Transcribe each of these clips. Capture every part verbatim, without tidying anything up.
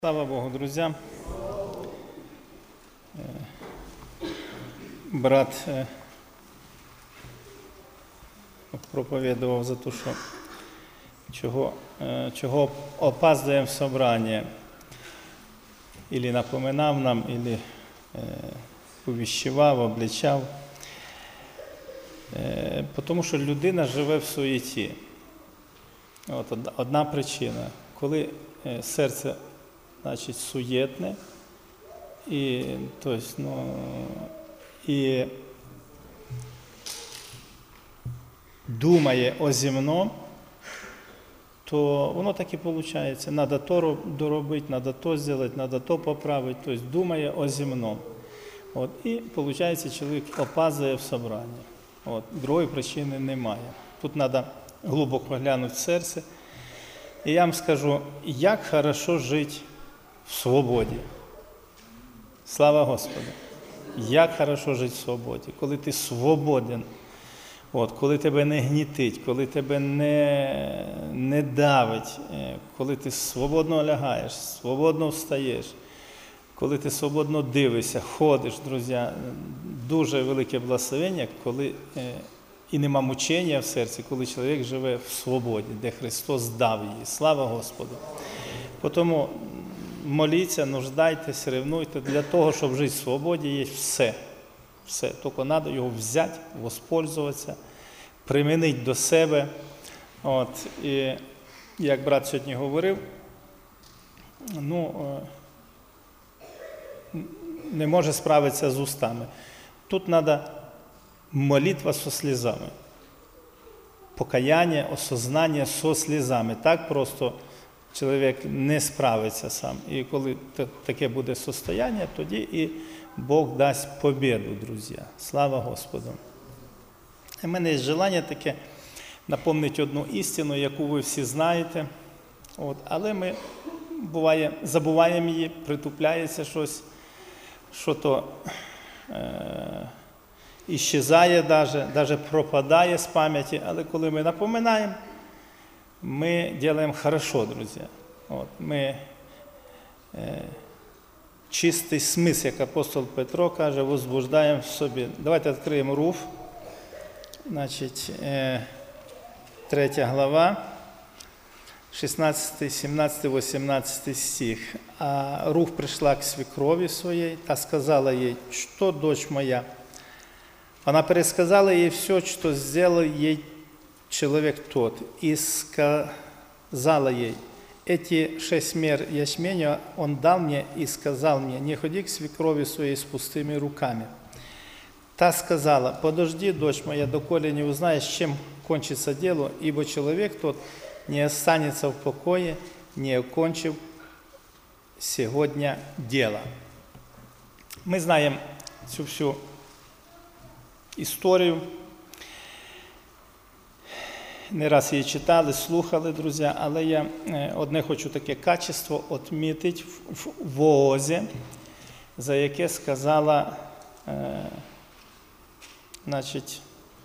Слава Богу, друзья! Брат проповідував за те, що чого, чого опаздуємо в собрання. Ілі напоминав нам, ілі увіщував, обличав. Тому що людина живе в суєті. От одна причина. Коли серце, значить, суєтне, і, то есть, ну, і думає о земном, то воно так і виходить. Надо то доробити, надо то зробити, надо то поправити. Тобто думає о земном. От, і виходить, чоловік опаздує в собранні. От, другої причини немає. Тут треба глибоко глянути в серце. І я вам скажу, як хорошо жити в свободі. Слава Господу! Як хорошо жити в свободі, коли ти свободен, от, коли тебе не гнітить, коли тебе не, не давить, коли ти свободно лягаєш, свободно встаєш, коли ти свободно дивишся, ходиш, друзі, дуже велике благословення, коли і нема мучення в серці, коли чоловік живе в свободі, де Христос дав її. Слава Господу! Тому моліться, нуждайтесь, ревнуйте. Для того, щоб жити в свободі, є все. Все. Тільки треба його взяти, воспользуватися, примінити до себе. От. І як брат сьогодні говорив, ну, не може справитися з устами. Тут треба молитва со слізами. Покаяння, осознання со слізами. Так просто чоловік не справиться сам. І коли таке буде состояння, тоді і Бог дасть побіду, друзі. Слава Господу! У мене є бажання таке напомнити одну істину, яку ви всі знаєте. От, але ми, буває, забуваємо її, притупляється щось, що то е- іщезає навіть, навіть пропадає з пам'яті. Але коли ми напоминаємо, ми робимо хорошо, друзі. От, ми е, чистий смисл, як апостол Петро каже, возбуждаємо в собі. Давайте відкриємо Руф, значить, е, третя глава, шістнадцятий, сімнадцятий, вісімнадцятий стих. А Руф прийшла к свекрові своїй та сказала їй, що, дочь моя? Она пересказала ей все, что сделал ей человек тот, и сказала ей, эти шесть мер ячменя он дал мне и сказал мне, не ходи к свекрови своей с пустыми руками. Та сказала, подожди, дочь моя, доколе не узнаешь, чем кончится дело, ибо человек тот не останется в покое, не окончив сегодня дело. Мы знаем всю всю історію. Не раз її читали, слухали, друзі, але я одне хочу таке качество відмітити в Воозі, за яке сказала, е, значить,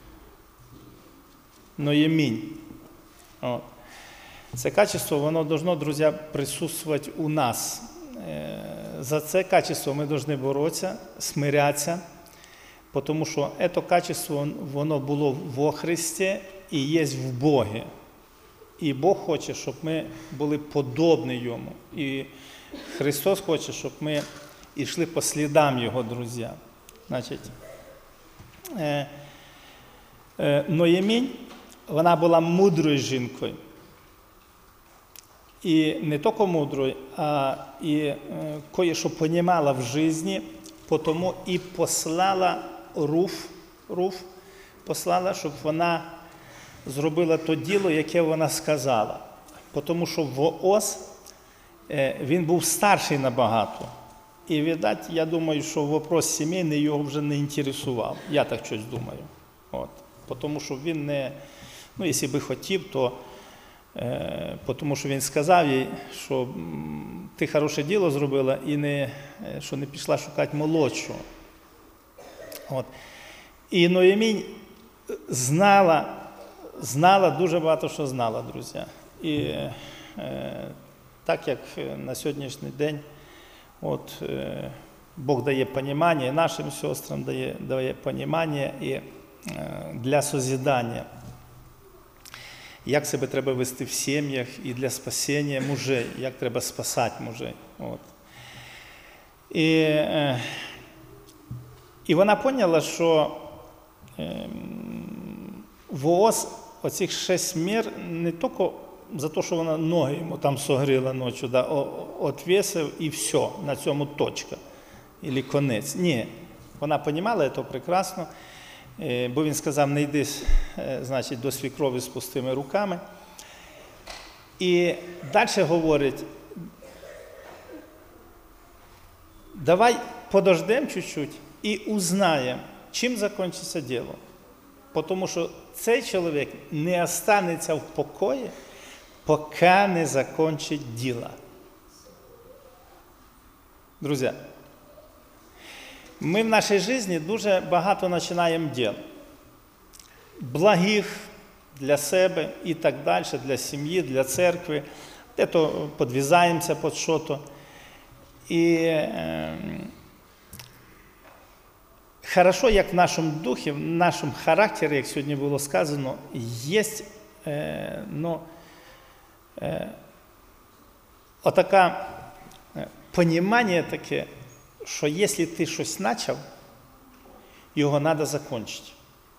Ноємінь. От. Це качество, воно должно, друзі, присутствувати у нас. Е, за це качество ми повинні боротися, смирятися, тому що це качество, воно було во Христі і є в Богі. І Бог хоче, щоб ми були подобні Йому. І Христос хоче, щоб ми йшли по слідам Його, друзі. Значить, е, е, Ноємінь, вона була мудрою жінкою. І не тільки мудрою, а і е, кое-що понімала в житті, тому і послала Руф, Руф послала, щоб вона зробила то діло, яке вона сказала. Тому що Вооз, він був старший набагато. І, видать, я думаю, що вопрос сімейний його вже не інтересував. Я так щось думаю. От. Тому що він не, ну, якщо би хотів, то, е, тому що він сказав їй, що ти хороше діло зробила і не, що не пішла шукати молодшого. От. І Ноємінь знала, знала, дуже багато що знала, друзі. І е, Так як на сьогоднішній день от, е, Бог дає понімання, і нашим сестрам дає, дає понімання і е, для созидання, як себе треба вести в сім'ях і для спасіння мужей, як треба спасати мужей. От. І, е, і вона поняла, що е, Вооз оцих шість мір не тільки за те, що вона ноги йому там согріла ночі, да, отвісив і все, на цьому точка, або конець. Ні, вона розуміла це прекрасно, бо він сказав, не йди, значить, до свікрові з пустими руками. І далі говорить, давай подождемо чуть-чуть і узнаємо, чим закінчиться діло. Тому що цей чоловік не останеться в покої, поки не закінчить діло. Друзі, ми в нашій житті дуже багато починаємо діл. Благих для себе і так далі, для сім'ї, для церкви. Де-то підв'язаємося під щось. І е, хорошо, як в нашому духі, в нашому характері, як сьогодні було сказано, є е, ну, е, отаке понімання таке, що якщо ти щось почав, його треба закінчити.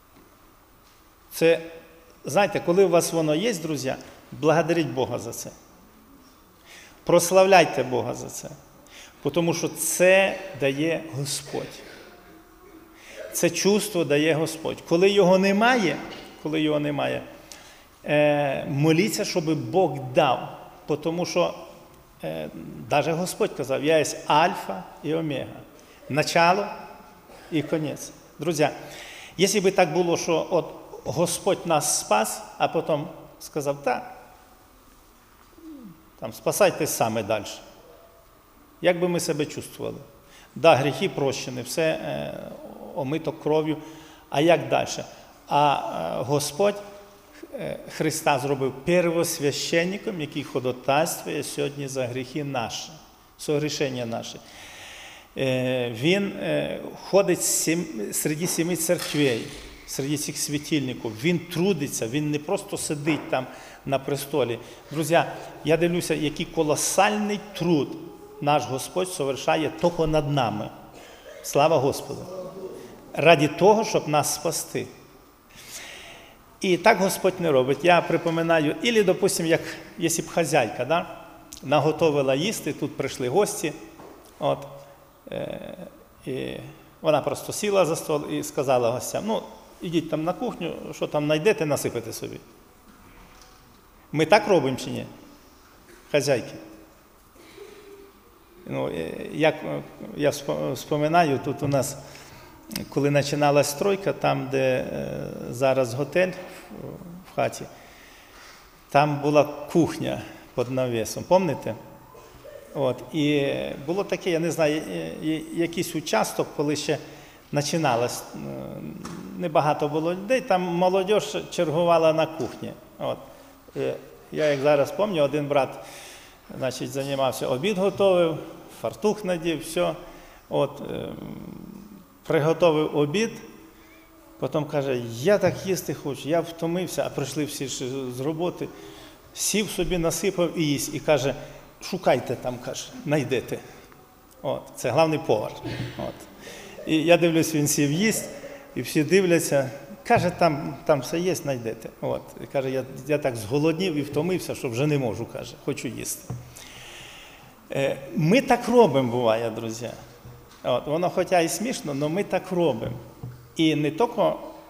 Це, знаєте, коли у вас воно є, друзі, благодаріть Бога за це. Прославляйте Бога за це. Тому що це дає Господь. Це чувство дає Господь. Коли його немає, коли його немає, е, моліться, щоб Бог дав. Тому що е, навіть Господь казав, я є альфа і омега. Начало і кінець. Друзі, якщо б так було, що от Господь нас спас, а потім сказав, так, там, спасайтесь саме далі. Як би ми себе чувствували? Да, гріхи прощені, все е, омито кров'ю, а як далі? А е, Господь е, Христа зробив первосвященником, який ходатайствує сьогодні за гріхи наші, согрішення наші. Е, він е, ходить сім, серед семи церквей, серед цих світильників, він трудиться, він не просто сидить там на престолі. Друзі, я дивлюся, який колосальний труд наш Господь совершає тільки над нами. Слава Господу! Раді того, щоб нас спасти. І так Господь не робить. Я припоминаю, або, допустимо, як, якщо б хазяйка, да, наготовила їсти, тут прийшли гості, от, е, і вона просто сіла за стол і сказала гостям, ну, ідіть там на кухню, що там знайдете, насипете собі. Ми так робимо чи ні? Хазяйки. Ну, як я вспоминаю, тут у нас, коли починалась стройка, там, де зараз готель в хаті, там була кухня під навісом, пам'ятаєте? От, і було таке, я не знаю, якийсь участок, коли ще починалось, небагато було людей, там молодь чергувала на кухні. От. Я, як зараз пам'ятаю, один брат, значить, займався, обід готовив, фартух надів, все. От, е, приготовив обід, потім каже, я так їсти хочу, я втомився, а прийшли всі з роботи, сів собі, насипав і їсть, і каже, шукайте там, каже, знайдете. От, це головний повар. От. І я дивлюсь, він сів їсть, і всі дивляться, каже, там, там все є, знайдете. От. І каже, я, я так зголоднів і втомився, що вже не можу, каже, хочу їсти. Е, ми так робимо, буває, друзі. От, воно хоча і смішно, але ми так робимо. І не тільки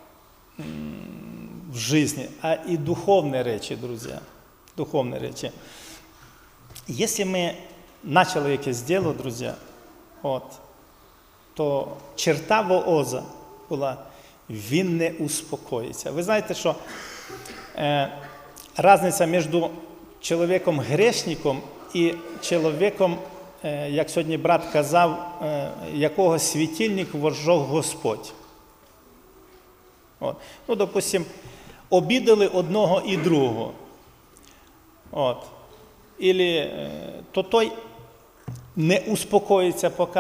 в житті, а і духовні речі, друзі. Духовні речі. Якщо ми почали якесь діло, друзі, от, то черта Вооза була, він не успокоїться. Ви знаєте, що е, різниця між чоловіком грешником і чоловіком, е, як сьогодні брат казав, е, якого світильник возжег Господь. От. Ну, допустим, обідали одного і другого. От. ілі, то той не успокоїться, поки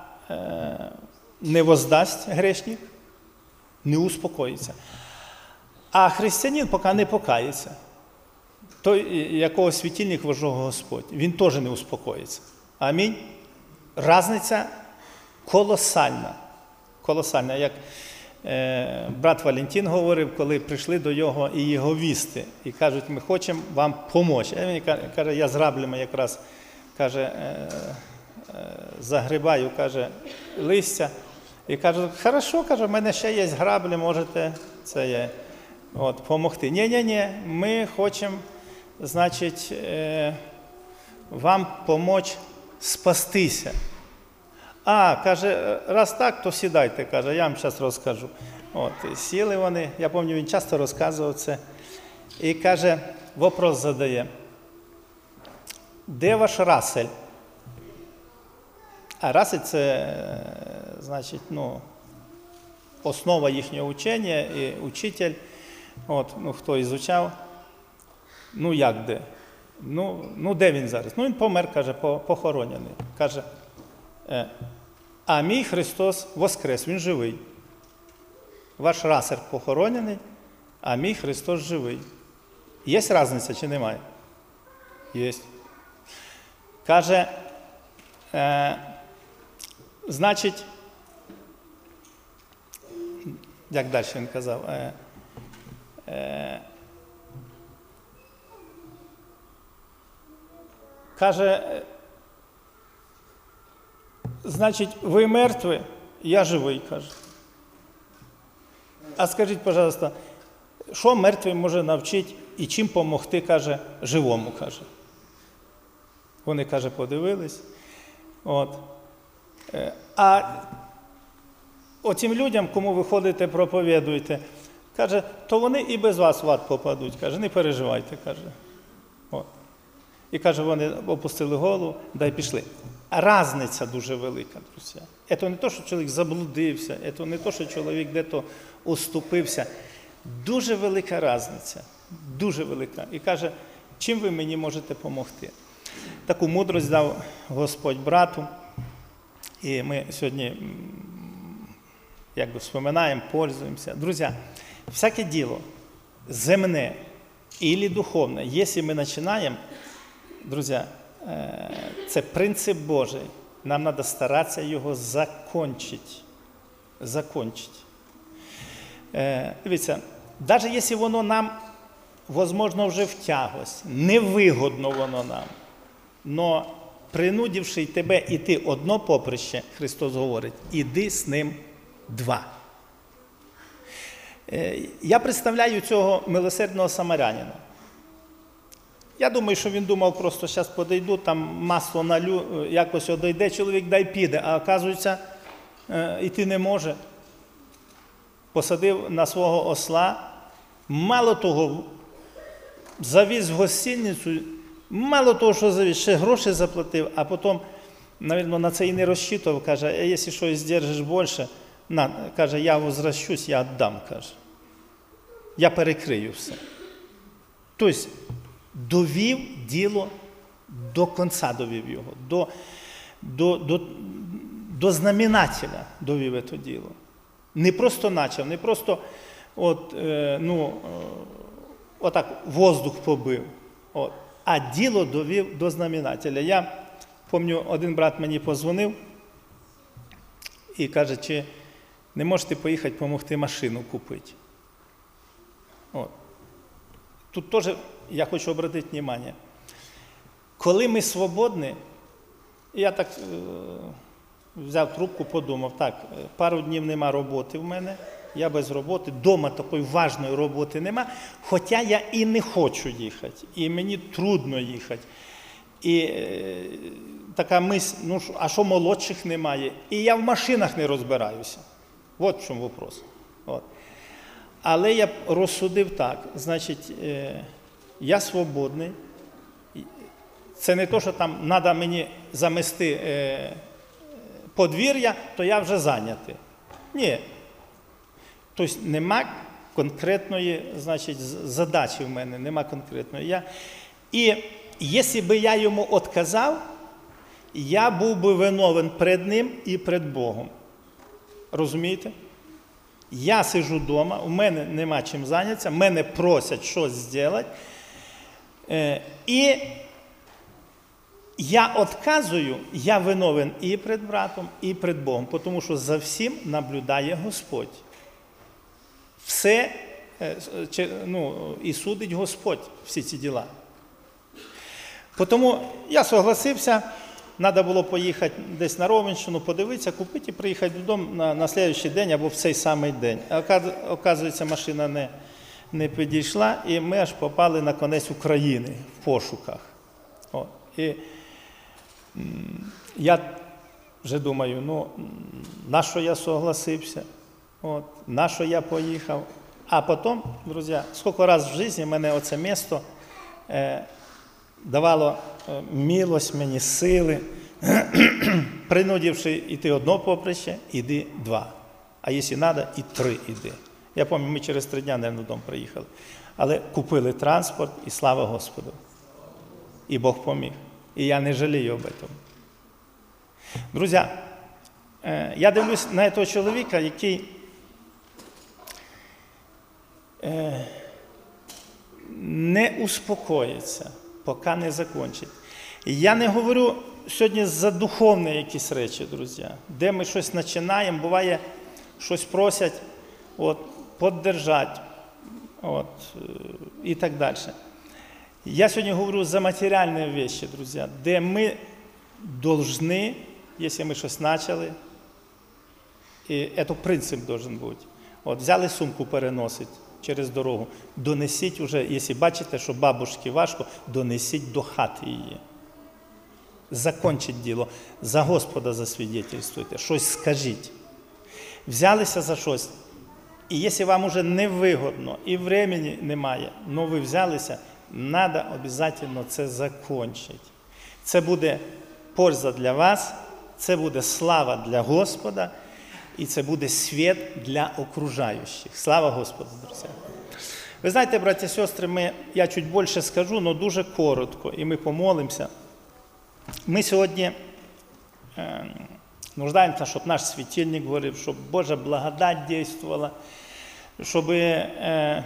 не воздасть грешник, не успокоїться. А християнин поки не покається, той, якого світильник вожжав Господь, він теж не успокоїться. Амінь. Разниця колосальна. Колосальна. Як е, брат Валентин говорив, коли прийшли до його і його вісти, і кажуть, ми хочемо вам допомогти. А він каже, я з граблями якраз, каже, е, е, загрибаю, каже, листя. І каже, хорошо, каже, в мене ще є граблі, можете це є, от, допомогти. Ні-ні-ні, ми хочемо, значить, е, вам допомогти спастися. А, каже, раз так, то сідайте, каже, я вам зараз розкажу. От, і сіли вони, я пам'ятаю, він часто розказував це. І каже, вопрос задає, де ваш Расель? А Расель – це, значить, ну, основа їхнього учення, і учитель, от, ну, хто ізучав, ну, як де? Ну, ну, де він зараз? Ну, він помер, каже, похоронений. Каже, а мій Христос воскрес, він живий. Ваш Расель похоронений, а мій Христос живий. Є різниця чи немає? Є. Каже, е, значить, як далі він казав, е, е, каже, значить, ви мертві, я живий, каже. А скажіть, пожалуйста, що мертвий може навчити і чим допомогти, каже, живому, каже. Вони, каже, подивились. От. А оцим людям, кому ви ходите, проповідуєте, каже, то вони і без вас в ад попадуть, каже, не переживайте, каже. От. І, каже, вони опустили голову, да й пішли. Разниця дуже велика, друзі. Це не те, що чоловік заблудився, це не те, що чоловік десь уступився. Дуже велика різниця, дуже велика. І каже, чим ви мені можете допомогти? Таку мудрость дав Господь брату. І ми сьогодні, якби, вспоминаємо, пользуємося. Друзі, всяке діло, земне і духовне, якщо ми починаємо, друзі, це принцип Божий. Нам треба старатися його закончити. Закончити. Дивіться, навіть якщо воно нам, можливо, вже в тягость, невигодно воно нам, но принудивши тебе йти одно поприще, Христос говорить, іди з ним два. Я представляю цього милосердного самарянина. Я думаю, що він думав, просто зараз подойду, там масло налю, якось одійде, чоловік дай піде, а оказується, йти не може. Посадив на свого осла, мало того, завіз в гостиницю, мало того, що завіз, ще гроші заплатив, а потім, мабуть, на це і не розчитував, каже, а якщо щось здержиш більше, на, каже, я возвращусь, я віддам, каже. Я перекрию все. Тобто, довів діло до кінця, довів його, до, до, до, до знаменателя довів це діло. Не просто почав, не просто от, е, ну, е, отак воздух побив, от, а діло довів до знаменателя. Я пам'ятаю, один брат мені позвонив і каже, чи не можете поїхати допомогти машину купити. От. Тут теж я хочу звернути увагу. Коли ми свободні, я так е, взяв трубку, подумав, так, пару днів нема роботи в мене, я без роботи, вдома такої важної роботи нема, хоча я і не хочу їхати, і мені трудно їхати. І е, така мисль, ну, а що молодших немає? І я в машинах не розбираюся. От в чому вопрос. От. Але я розсудив так, значить, е, я свободний. Це не те, що там треба мені замести е, подвір'я, то я вже зайнятий. Ні. Тобто нема конкретної, значить, задачі в мене, нема конкретної. Я... І якщо б я йому відказав, я був би виновен перед ним і перед Богом. Розумієте? Я сиджу вдома, у мене нема чим зайнятися, мене просять щось зробити. Е, і я відказую, я виновен і перед братом, і перед Богом, тому що за всім наблюдає Господь. Все, ну, і судить Господь всі ці діла. Тому я согласився, треба було поїхати десь на Ровенщину, подивитися, купити і приїхати додому на, на наступний день або в цей самий день. Оказується, машина не, не підійшла, і ми аж попали на кінець України в пошуках. О, і я вже думаю, ну, на що я согласився, от, на що я поїхав. А потім, друзі, скільки разів в житті мене оце місто е, давало е, милость мені, сили, принудивши йти одно поприще, іди два. А якщо треба, і три іди. Я пам'ятаю, ми через три дні, мабуть, додому приїхали. Але купили транспорт, і слава Господу. І Бог поміг. І я не жалію об этом. Друзі, е, я дивлюсь на того чоловіка, який е, не успокоїться, поки не закінчить. Я не говорю сьогодні за духовні якісь речі, друзі, де ми щось починаємо, буває, щось просять, от, підтримати, от, і так далі. Я сьогодні говорю за матеріальні речі, друзі, де ми повинні, якщо ми щось почали, і це принцип должен бути. От, взяли сумку переносить через дорогу, донесіть уже, якщо бачите, що бабушці важко, донесіть до хати її. Закончить діло, за Господа засвідетельствуйте, щось скажіть. Взялися за щось, і якщо вам уже невигодно, і времени немає, але ви взялися, треба обов'язково це закінчити. Це буде польза для вас, це буде слава для Господа, і це буде світ для окружаючих. Слава Господу, друзі. Ви знаєте, браті і сестри, ми, я чуть більше скажу, але дуже коротко, і ми помолимося. Ми сьогодні е, нуждаємося, щоб наш світильник горів, щоб Божа благодать дійствувала, щоб е, е,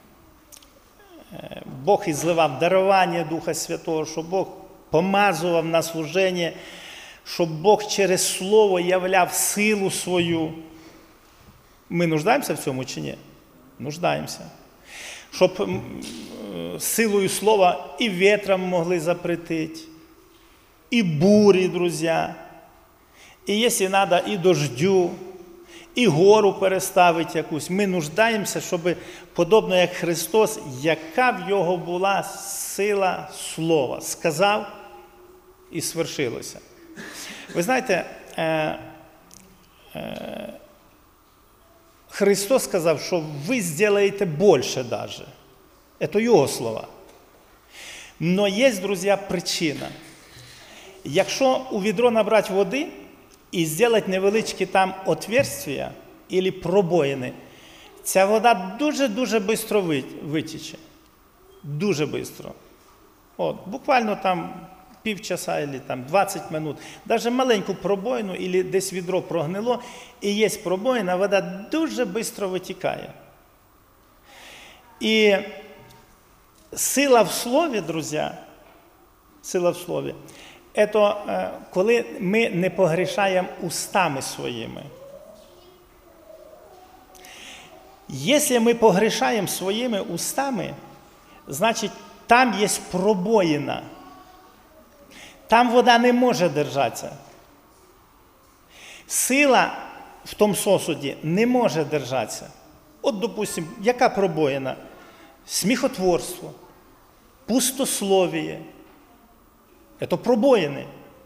Бог ізливав дарування Духа Святого, щоб Бог помазував на служення, щоб Бог через Слово являв силу свою. Ми нуждаємося в цьому чи ні? Нуждаємося. Щоб силою Слова і вітром могли запретити, і бурі, друзі, і якщо треба, і дождю, і гору переставити якусь. Ми нуждаємося, щоб, подобно як Христос, яка в його була сила Слова, сказав і свершилося. Ви знаєте, е, е, Христос сказав, що ви зробите більше навіть. Це його слова. Но є, друзі, причина. Якщо у відро набрати води і зробити невеличкі там отверстия або пробоїни, ця вода дуже-дуже швидко витіче. Дуже швидко. От, буквально там півчаса або там двадцять минут. Навіть маленьку пробоїну або десь відро прогнило, і є пробоїна, вода дуже швидко витікає. І сила в слові, друзі, сила в слові, це коли ми не погрішаємо устами своїми. Якщо ми погрішаємо своїми устами, значить там є пробоїна. Там вода не може держатися. Сила в тому сосуді не може держатися. От, допустим, яка пробоїна? Сміхотворство, пустословіє. Це пробоїни.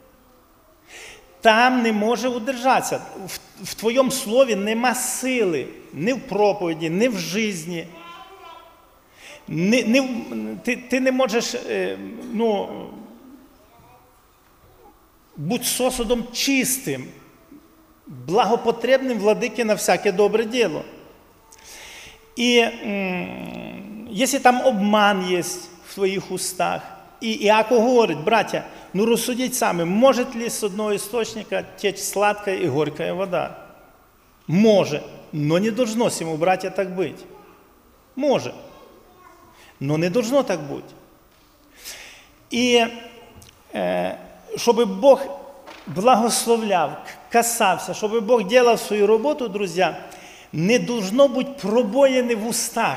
Там не може удержатися. В, в твоєму слові нема сили. Ні в проповіді, ні в житті. Ні, ні, ти, ти не можеш, ну, бути сосудом чистим, благопотребним владики на всяке добре діло. І м, якщо там обман є в твоїх устах, І Іаков говорить, браття, ну рассудите сами, может ли с одного источника течь сладкая и горькая вода? Может, но не должно всему, братья, так быть. Может, но не должно так быть. І е, щоб Бог благословляв, касався, щоб Бог делав свою роботу, друзі, не должно бути пробоїни в устах.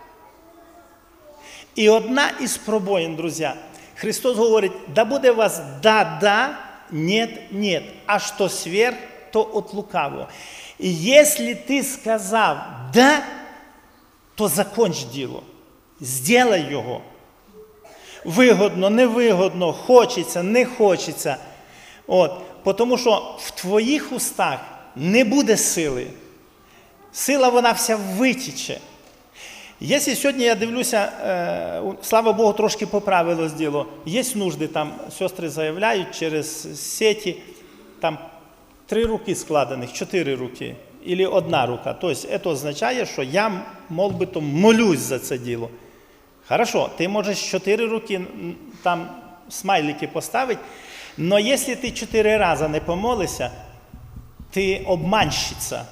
І одна із пробоїн, друзі, Христос говорить, да буде у вас да-да, нет-нет, а що сверх, то от лукавого. І якщо ти сказав да, то законч діло, зробай його. Вигодно, невигодно, хочеться, не хочеться. От, тому що в твоїх устах не буде сили. Сила, вона вся витіче. Якщо сьогодні я дивлюся, е, слава Богу, трошки поправилось діло. Є нужди, там сестри заявляють через сеті, там три руки складених, чотири руки, або одна рука. Тобто, це означає, що я, мов би, то молюсь за це діло. Хорошо, ти можеш чотири руки, там смайлики поставити, але якщо ти чотири рази не помолишся, ти обманщиця.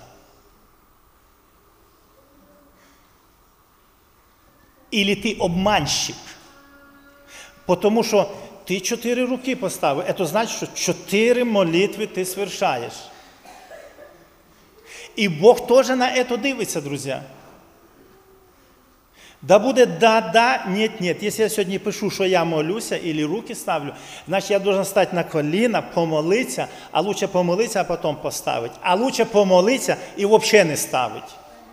Ілі ти обманщик. Тому що ти чотири руки поставив, це значить, що чотири молитви ти свершаєш. І Бог теж на це дивиться, друзі. Да буде да-да, нет-нет. Якщо я сьогодні пишу, що я молюся, або руки ставлю, значить я должен стати на коліна, помолитися, а лучше помолитися, а потім поставити. А лучше помолитися і взагалі не ставити.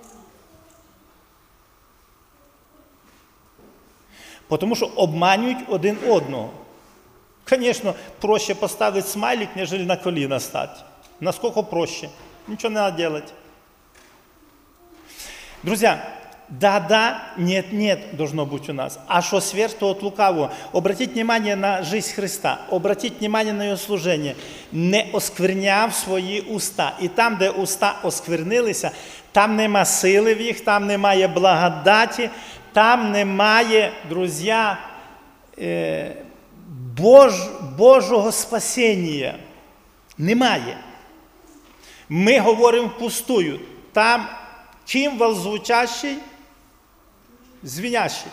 Тому що обманюють один одного. Звісно, проще поставити смайлик, ніж на коліна стати. Наскільки проще. Нічого не треба робити. Друзі, да-да, нет-нет должно быть у нас. А что сверх, то от лукавого. Обратите внимание на жизнь Христа. Обратите внимание на Його служение. Не оскверняв свої уста. І там, де уста осквернилися, там нема сили в їх, там немає благодаті, там немає, друзі, Бож, Божого спасіння. Немає. Ми говоримо впустую. Там кимвал звучащий, звінящий.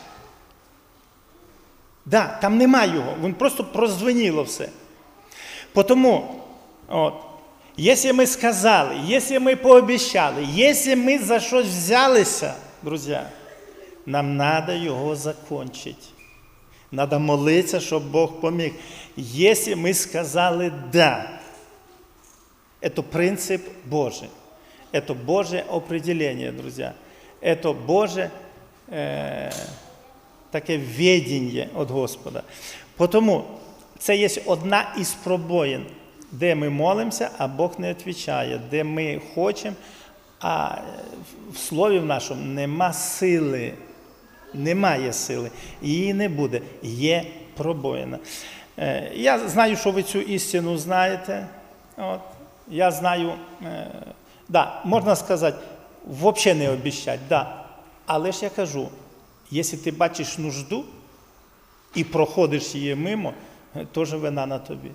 Да, там немає його, він просто прозвеніло все. Тому, от, якщо ми сказали, якщо ми пообіцяли, якщо ми за щось взялися, друзі, нам треба його закінчити. Треба молитися, щоб Бог поміг. Якщо ми сказали «да», це принцип Божий. Это Божье определение, друзья. Это Божье э, таке ведення від Господа. Тому це є одна із пробоїн, де ми молимося, а Бог не відповідає, де ми хочемо, а в слові в нашому нема сили. Немає сили. Її не буде. Є пробоїна. Е, я знаю, що ви цю істину знаєте. От. Я знаю... Е, Да, можна сказати, взагалі не обіцяти, да. Але ж я кажу, якщо ти бачиш нужду і проходиш її мимо, теж вина на тобі.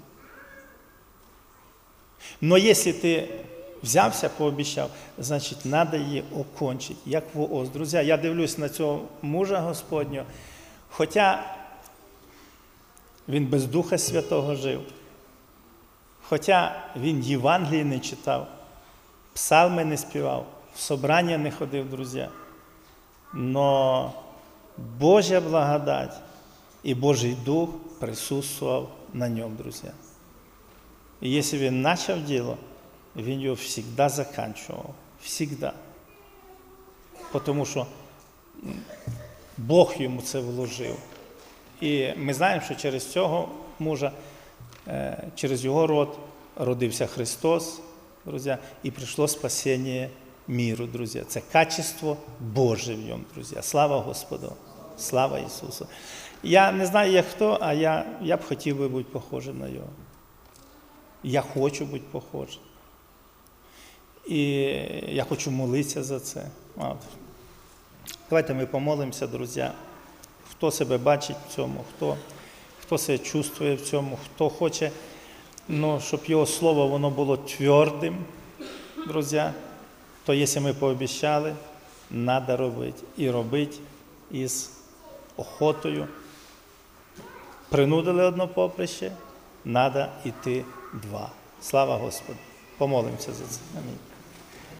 Но якщо ти взявся, пообіцяв, значить, треба її окончити, як воос. Друзі, я дивлюсь на цього мужа Господнього, хоча він без Духа Святого жив, хоча він Євангелії не читав, псалми не співав, в собрання не ходив, друзі. Но Божа благодать і Божий Дух присутствував на ньому, друзі. І якщо він почав діло, він його завжди закінчував. Всегда. Тому що Бог йому це вложив. І ми знаємо, що через цього мужа, через його род родився Христос, друзі, і прийшло спасіння миру, друзі. Це качество Боже в ньому, друзі. Слава Господу! Слава Ісусу! Я не знаю, як хто, а я, я б хотів би бути похожим на Його. Я хочу бути похожим. І я хочу молитися за це. От. Давайте ми помолимося, друзі. Хто себе бачить в цьому, хто, хто хто себе чувствує в цьому, хто хоче, ну, щоб його слово воно було твердим, друзі, то якщо ми пообіцяли, треба робити. І робити із охотою. Принудили одно поприще, треба йти два. Слава Господу. Помолимося за це. Амінь.